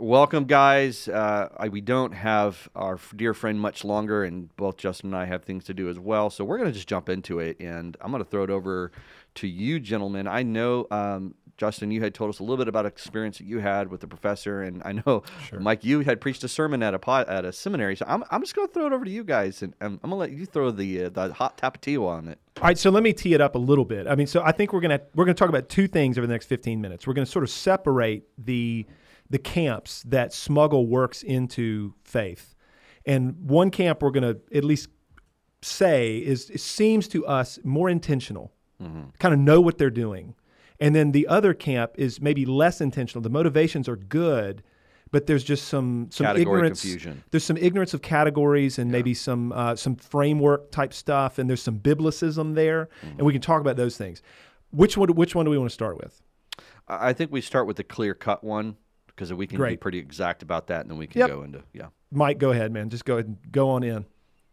Welcome, guys. We don't have our dear friend much longer, and both Justin and I have things to do as well. So we're going to just jump into it, and I'm going to throw it over to you, gentlemen. I know, Justin, you had told us a little bit about experience that you had with the professor, and I know, Sure. Mike, you had preached a sermon at a seminary. So I'm just going to throw it over to you guys, and I'm going to let you throw the hot tapatio on it. All right, so let me tee it up a little bit. So I think we're gonna talk about two things over the next 15 minutes. We're gonna sort of separate the camps that smuggle works into faith, and one camp we're gonna at least say it seems to us more intentional, kind of know what they're doing, and then the other camp is maybe less intentional. The motivations are good, but there's just some Category ignorance. confusion. There's some ignorance of categories and maybe some framework type stuff, and there's some biblicism there, and we can talk about those things. Which one do we want to start with? I think we start with the clear-cut one, because we can be Great. pretty exact about that, and then we can go into, Mike, go ahead, man. Just go ahead and go on in.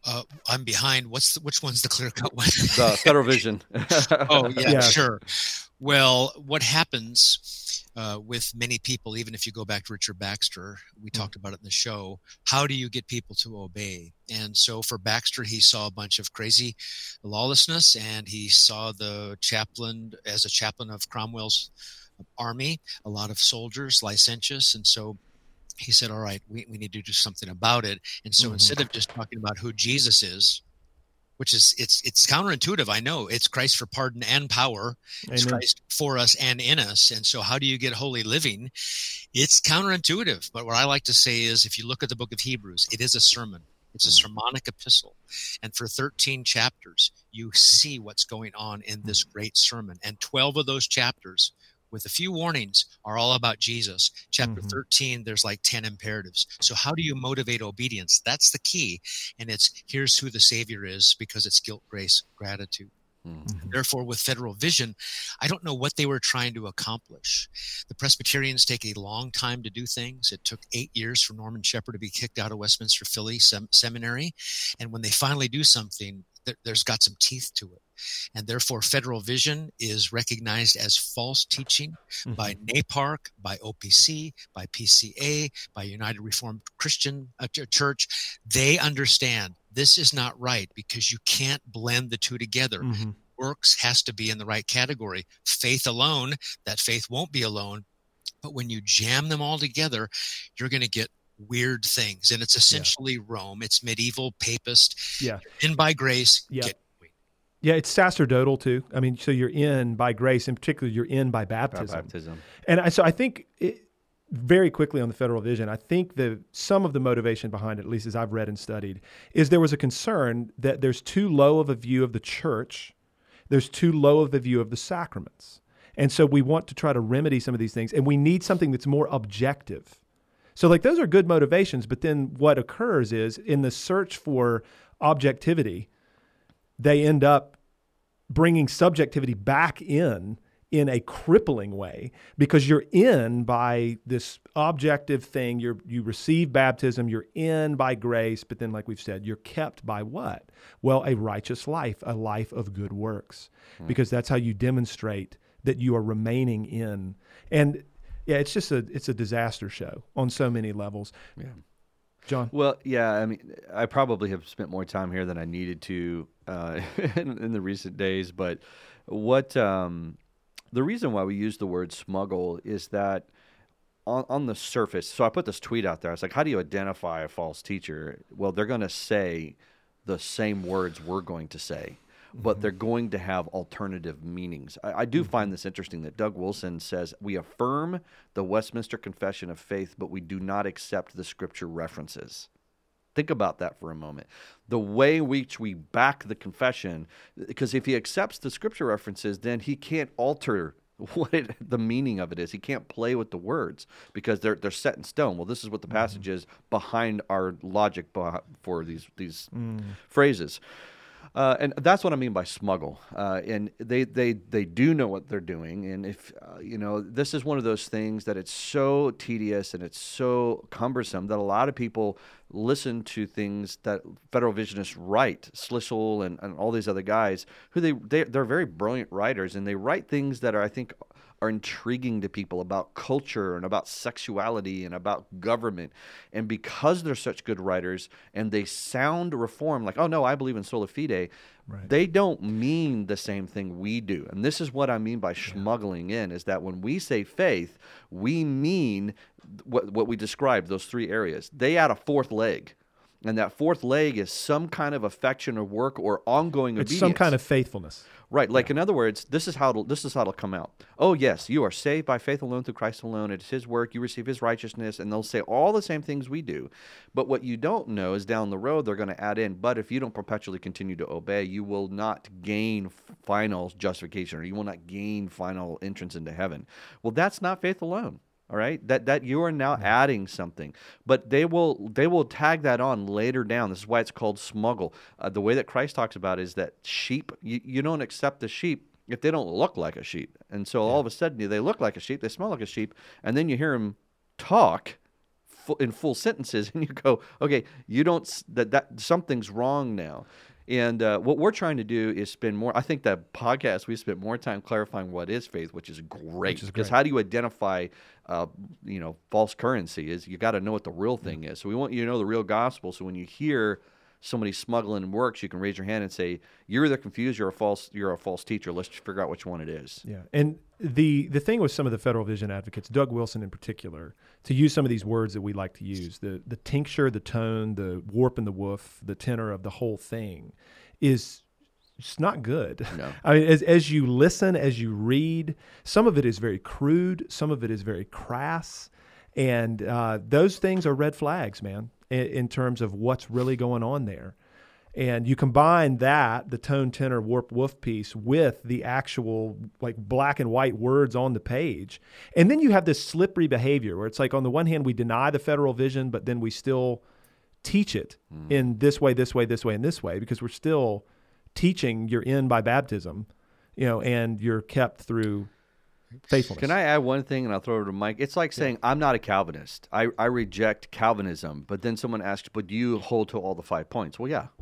I'm behind. Which one's the clear-cut one? The Federal Vision. Oh, Yeah. Sure. Well, what happens with many people, even if you go back to Richard Baxter, we talked about it in the show, how do you get people to obey? And so for Baxter, he saw a bunch of crazy lawlessness, and he saw the chaplain as a chaplain of Cromwell's army, a lot of soldiers, licentious, and so he said, all right, we need to do something about it. And so instead of just talking about who Jesus is, which is it's counterintuitive, I know. It's Christ for pardon and power. It's Amen. Christ for us and in us. And so how do you get holy living? It's counterintuitive. But what I like to say is, if you look at the book of Hebrews, it is a sermon. It's a sermonic epistle. And for 13 chapters, you see what's going on in this great sermon. And 12 of those chapters, with a few warnings, are all about Jesus. Chapter 13, there's like 10 imperatives. So how do you motivate obedience? That's the key. And it's, here's who the Savior is, because it's guilt, grace, gratitude. Therefore, with Federal Vision, I don't know what they were trying to accomplish. The Presbyterians take a long time to do things. It took 8 years for Norman Shepherd to be kicked out of Westminster Philly Seminary. And when they finally do something, there's got some teeth to it. And therefore, Federal Vision is recognized as false teaching by NAPARC, by OPC, by PCA, by United Reformed Christian Church. They understand this is not right, because you can't blend the two together. Works has to be in the right category. Faith alone, that faith won't be alone. But when you jam them all together, you're going to get weird things. And it's essentially Rome. It's medieval papist. Yeah. In by grace. Yeah. Yeah, it's sacerdotal too. So you're in by grace, in particular, you're in by baptism. And so I think, very quickly on the Federal Vision, I think some of the motivation behind it, at least as I've read and studied, is there was a concern that there's too low of a view of the church, there's too low of a view of the sacraments. And so we want to try to remedy some of these things, and we need something that's more objective. So those are good motivations, but then what occurs is, in the search for objectivity, they end up bringing subjectivity back in a crippling way, because you're in by this objective thing. You receive baptism, you're in by grace, but then, like we've said, you're kept by what? Well, a righteous life, a life of good works, because that's how you demonstrate that you are remaining in. And yeah, it's a disaster show on so many levels. Yeah. John? Well, yeah, I probably have spent more time here than I needed to in the recent days, but the reason why we use the word smuggle is that on the surface, so I put this tweet out there, I was like, how do you identify a false teacher? Well, they're going to say the same words we're going to say, but they're going to have alternative meanings. I do find this interesting that Doug Wilson says, we affirm the Westminster Confession of Faith, but we do not accept the scripture references. Think about that for a moment. The way which we back the confession, because if he accepts the scripture references, then he can't alter the meaning of it is. He can't play with the words, because they're set in stone. Well, this is what the passage is behind our logic for these phrases. And that's what I mean by smuggle. And they do know what they're doing. And if, this is one of those things that it's so tedious and it's so cumbersome that a lot of people listen to things that Federal Visionists write, Schlissel and all these other guys, who they're very brilliant writers, and they write things that are, I think, are intriguing to people about culture and about sexuality and about government. And because they're such good writers and they sound reformed, like, oh, no, I believe in sola fide, right, they don't mean the same thing we do. And this is what I mean by smuggling in, is that when we say faith, we mean what we described, those three areas. They add a fourth leg. And that fourth leg is some kind of affection or work or ongoing obedience. It's some kind of faithfulness. Right. Like, in other words, this is how it'll come out. Oh, yes, you are saved by faith alone through Christ alone. It is his work. You receive his righteousness. And they'll say all the same things we do. But what you don't know is down the road they're going to add in, but if you don't perpetually continue to obey, you will not gain final justification, or you will not gain final entrance into heaven. Well, that's not faith alone. All right, that you are now adding something, but they will tag that on later down. This is why it's called smuggle. The way that Christ talks about it is that sheep, you don't accept the sheep if they don't look like a sheep, and so all of a sudden they look like a sheep, they smell like a sheep, and then you hear them talk in full sentences, and you go, okay, you don't that something's wrong now. And what we're trying to do is spend more. I think that podcast we spent more time clarifying what is faith, which is great. Because how do you identify, false currency? Is you got to know what the real thing is. So we want you to know the real gospel. So when you hear somebody smuggling works, you can raise your hand and say, "You're either confused, you're a false teacher. Let's figure out which one it is." Yeah, and the thing with some of the Federal Vision advocates, Doug Wilson in particular, to use some of these words that we like to use, the tincture, the tone, the warp and the woof, the tenor of the whole thing is it's not good. No. I mean, as you listen, as you read, some of it is very crude, some of it is very crass, and those things are red flags, man, in terms of what's really going on there. And you combine that, the tone, tenor, warp, woof piece, with the actual like black and white words on the page. And then you have this slippery behavior where it's like, on the one hand, we deny the federal vision, but then we still teach it in this way, this way, this way, and this way, because we're still teaching you're in by baptism, and you're kept through faithfulness. Can I add one thing, and I'll throw it to Mike? It's like saying, I'm not a Calvinist. I reject Calvinism. But then someone asks, but do you hold to all the 5 points? Well, yeah.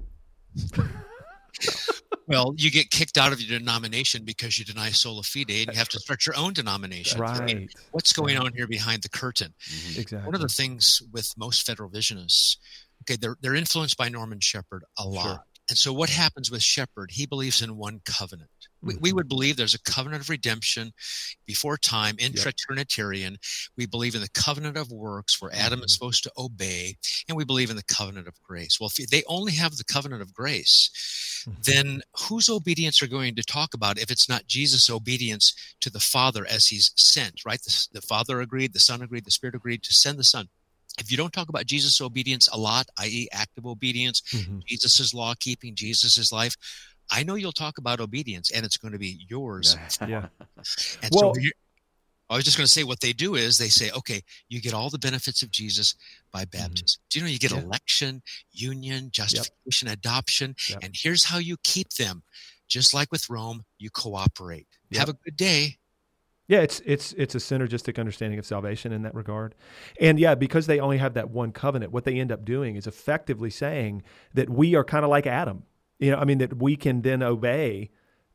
Well, you get kicked out of your denomination because you deny sola fide, and you have to start your own denomination. Right. I mean, what's going on here behind the curtain? Mm-hmm. Exactly. One of the things with most Federal Visionists, they're influenced by Norman Shepherd a lot. Sure. And so what happens with Shepherd? He believes in one covenant. We would believe there's a covenant of redemption before time, intra-Trinitarian. We believe in the covenant of works where Adam is supposed to obey, and we believe in the covenant of grace. Well, if they only have the covenant of grace, then whose obedience are going to talk about if it's not Jesus' obedience to the Father as he's sent, right? The Father agreed, the Son agreed, the Spirit agreed to send the Son. If you don't talk about Jesus' obedience a lot, i.e. active obedience, Jesus' law keeping, Jesus' life, I know you'll talk about obedience, and it's going to be yours. Yeah. And so I was just going to say what they do is they say, okay, you get all the benefits of Jesus by baptism. Do you know you get election, union, justification, adoption, and here's how you keep them. Just like with Rome, you cooperate. Have a good day. Yeah, it's a synergistic understanding of salvation in that regard. And because they only have that one covenant, what they end up doing is effectively saying that we are kind of like Adam. That we can then obey,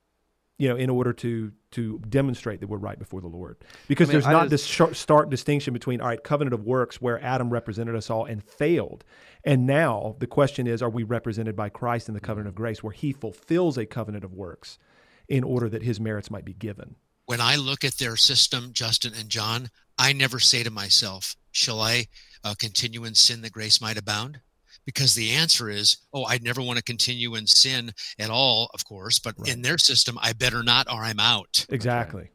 in order to demonstrate that we're right before the Lord. Because there's not this stark distinction between, all right, covenant of works where Adam represented us all and failed. And now the question is, are we represented by Christ in the covenant of grace where he fulfills a covenant of works in order that his merits might be given? When I look at their system, Justin and John, I never say to myself, shall I continue in sin that grace might abound? Because the answer is, I never want to continue in sin at all, of course, but in their system, I better not or I'm out. Exactly.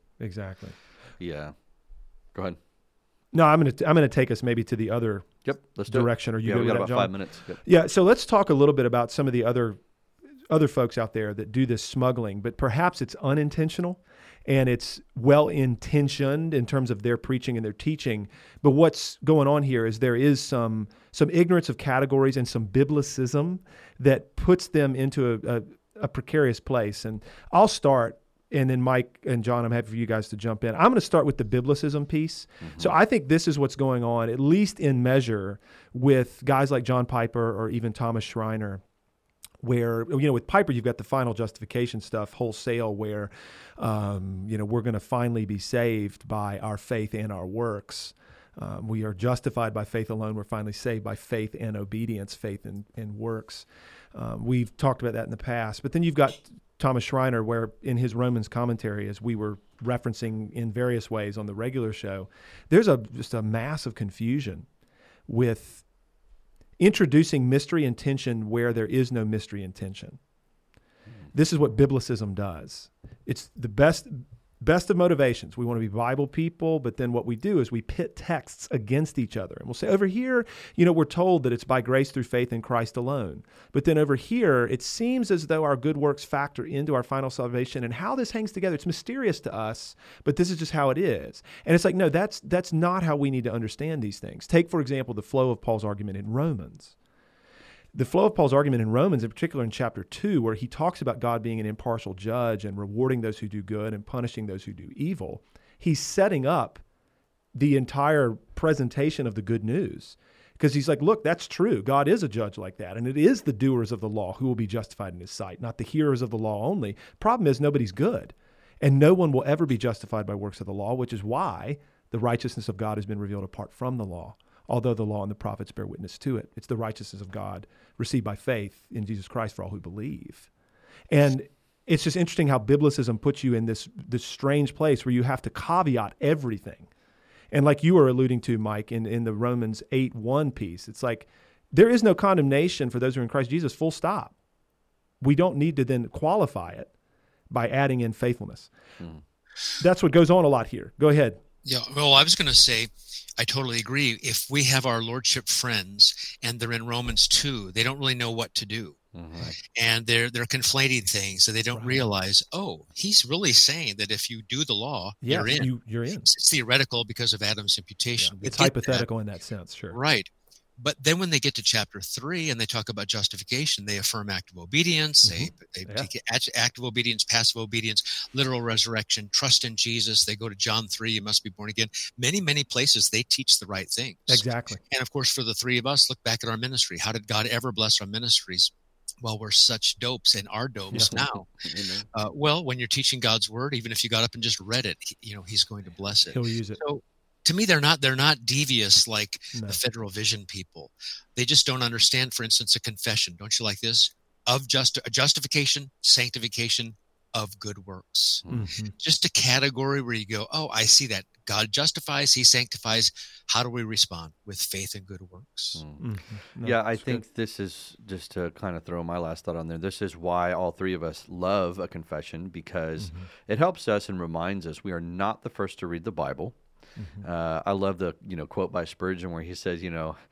Yeah. Go ahead. No, I'm gonna take us maybe to the other let's direction. Do it. Are you we got about John? 5 minutes. Good. Yeah, so let's talk a little bit about some of the other folks out there that do this smuggling, but perhaps it's unintentional and it's well-intentioned in terms of their preaching and their teaching. But what's going on here is there is some ignorance of categories and some biblicism that puts them into a precarious place. And I'll start, and then Mike and John, I'm happy for you guys to jump in. I'm going to start with the biblicism piece. So I think this is what's going on, at least in measure, with guys like John Piper or even Thomas Schreiner, where, with Piper, you've got the final justification stuff wholesale where, we're going to finally be saved by our faith and our works. We are justified by faith alone. We're finally saved by faith and obedience, faith and works. We've talked about that in the past. But then you've got Thomas Schreiner, where in his Romans commentary, as we were referencing in various ways on the regular show, there's just a mass of confusion with introducing mystery and tension where there is no mystery and tension. This is what biblicism does. It's the best of motivations. We want to be Bible people, but then what we do is we pit texts against each other. And we'll say, over here, we're told that it's by grace through faith in Christ alone. But then over here, it seems as though our good works factor into our final salvation. And how this hangs together, it's mysterious to us, but this is just how it is. And it's like, no, that's not how we need to understand these things. Take, for example, the flow of Paul's argument in Romans. The flow of Paul's argument in Romans, in particular in chapter 2, where he talks about God being an impartial judge and rewarding those who do good and punishing those who do evil, he's setting up the entire presentation of the good news. Because he's like, look, that's true. God is a judge like that. And it is the doers of the law who will be justified in his sight, not the hearers of the law only. Problem is, nobody's good. And no one will ever be justified by works of the law, which is why the righteousness of God has been revealed apart from the law. Although the law and the prophets bear witness to it. It's the righteousness of God received by faith in Jesus Christ for all who believe. And it's just interesting how biblicism puts you in this strange place where you have to caveat everything. And like you were alluding to, Mike, in the Romans 8:1 piece, it's like there is no condemnation for those who are in Christ Jesus, full stop. We don't need to then qualify it by adding in faithfulness. That's what goes on a lot here. Go ahead. Yeah, well, I was going to say, I totally agree. If we have our Lordship friends and they're in Romans 2, they don't really know what to do. And they're conflating things, so they don't realize, he's really saying that if you do the law, you're in. You're in. It's theoretical because of Adam's imputation. Yeah, it's hypothetical in that sense, sure. Right. But then when they get to chapter 3 and they talk about justification, they affirm active obedience, they take active obedience, passive obedience, literal resurrection, trust in Jesus. They go to John 3, you must be born again. Many, many places they teach the right things. Exactly. And of course, for the three of us, look back at our ministry. How did God ever bless our ministries? Well, we're such dopes and are dopes now. Well, when you're teaching God's word, even if you got up and just read it, he's going to bless it. He'll use it. So, to me, they're not devious like the Federal Vision people. They just don't understand, for instance, a confession. Don't you like this? Of justification, sanctification of good works. Just a category where you go, I see that. God justifies, he sanctifies. How do we respond? With faith and good works. I think this is, just to kind of throw my last thought on there, this is why all three of us love a confession, because it helps us and reminds us we are not the first to read the Bible. I love the quote by Spurgeon where he says,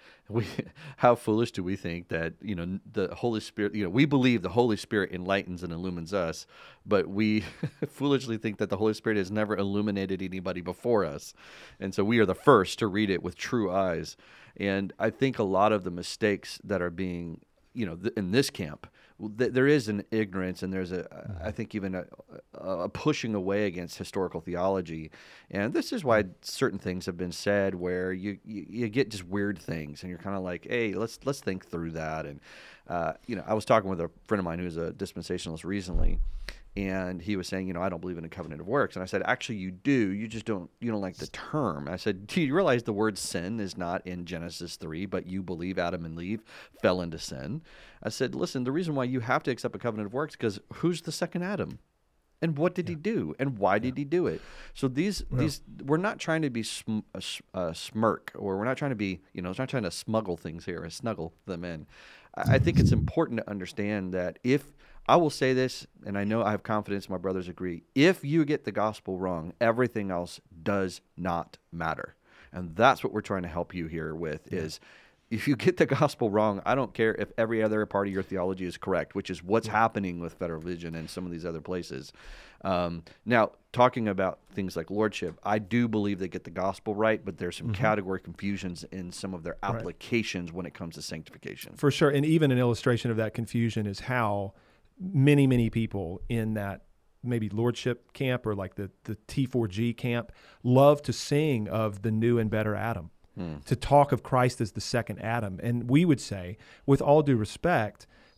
how foolish do we think that the Holy Spirit, we believe the Holy Spirit enlightens and illumines us, but we foolishly think that the Holy Spirit has never illuminated anybody before us, and so we are the first to read it with true eyes. And I think a lot of the mistakes that are being in this camp, there is an ignorance, and there's I think even a pushing away against historical theology, and this is why certain things have been said where you get just weird things, and you're kind of like, hey, let's think through that. And I was talking with a friend of mine who's a dispensationalist recently, and he was saying, I don't believe in a covenant of works. And I said, actually, you do. You just don't like the term. I said, do you realize the word sin is not in Genesis 3, but you believe Adam and Eve fell into sin? I said, listen, the reason why you have to accept a covenant of works is because who's the second Adam? And what did he do? And why did he do it? So these we're not trying to be smirk, or we're not trying to be, it's not trying to smuggle things here or snuggle them in. I think it's important to understand that if, I will say this, and I know I have confidence my brothers agree, if you get the gospel wrong, everything else does not matter. And that's what we're trying to help you here with is, if you get the gospel wrong, I don't care if every other part of your theology is correct, which is what's happening with Federal Vision and some of these other places. Now, talking about things like lordship, I do believe they get the gospel right, but there's some category confusions in some of their applications when it comes to sanctification. For sure, and even an illustration of that confusion is how many, many people in that maybe lordship camp or like the T4G camp love to sing of the new and better Adam. To talk of Christ as the second Adam. And we would say, with all due respect,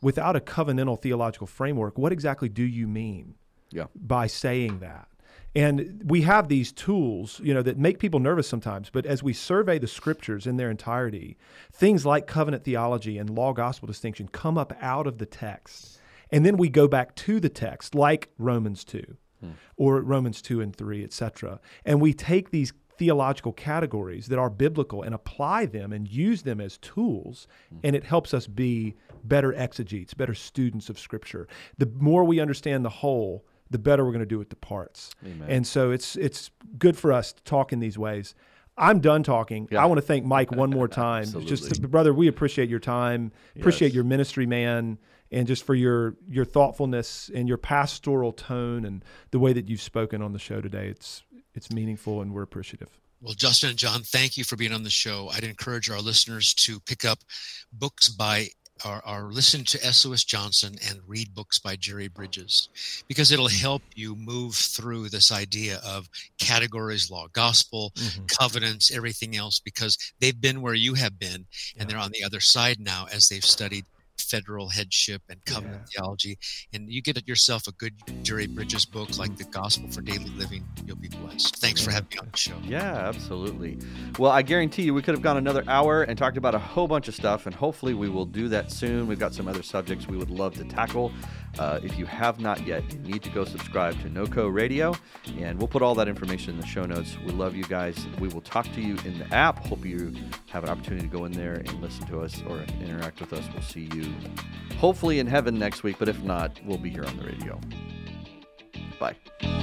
without a covenantal theological framework, what exactly do you mean by saying that? And we have these tools, that make people nervous sometimes. But as we survey the scriptures in their entirety, things like covenant theology and law-gospel distinction come up out of the text. And then we go back to the text, like Romans 2 or Romans 2 and 3, etc. And we take these theological categories that are biblical and apply them and use them as tools, and it helps us be better exegetes, better students of Scripture. The more we understand the whole, the better we're going to do with the parts. Amen. And so it's good for us to talk in these ways. I'm done talking. I want to thank Mike one more time. Just, brother, we appreciate your time, appreciate your ministry, man, and just for your thoughtfulness and your pastoral tone and the way that you've spoken on the show today. It's meaningful, and we're appreciative. Well, Justin and John, thank you for being on the show. I'd encourage our listeners to pick up books by or listen to S.O.S. Johnson and read books by Jerry Bridges, because it'll help you move through this idea of categories, law, gospel, covenants, everything else, because they've been where you have been, and they're on the other side now as they've studied federal headship and covenant theology. And you get yourself a good Jerry Bridges book like The Gospel for Daily Living, you'll be blessed. Thanks for having me on the show. Yeah, absolutely. Well, I guarantee you we could have gone another hour and talked about a whole bunch of stuff, and hopefully we will do that soon. We've got some other subjects we would love to tackle. If you have not yet, you need to go subscribe to NoCo Radio, and we'll put all that information in the show notes. We love you guys. We will talk to you in the app. Hope you have an opportunity to go in there and listen to us or interact with us. We'll see you hopefully in heaven next week, but if not, we'll be here on the radio. Bye.